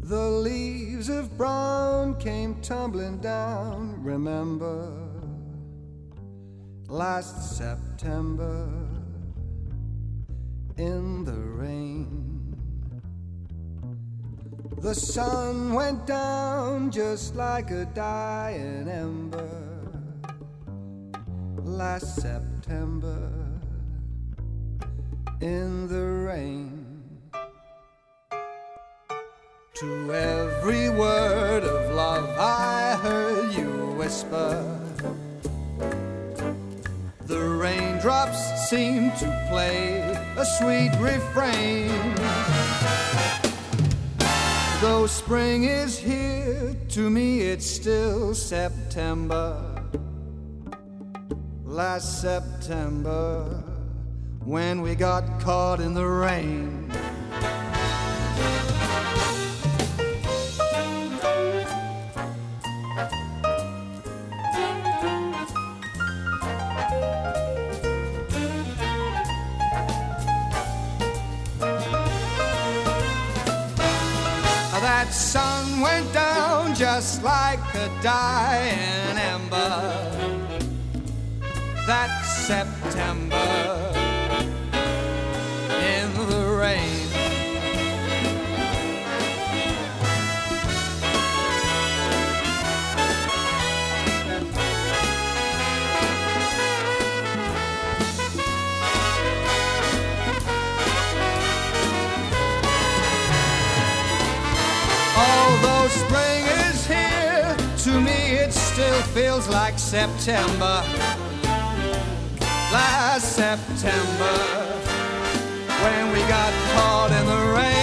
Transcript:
The leaves of brown came tumbling down. Remember last September in the rain. The sun went down just like a dying ember last September in the rain. To every word of love I heard you whisper, the raindrops seemed to play a sweet refrain. Though spring is here, to me it's still September. Last September, when we got caught in the rain. That sun went down just like a dying ember that September in the rain. Although spring is here, to me it still feels like September. Last September, when we got caught in the rain.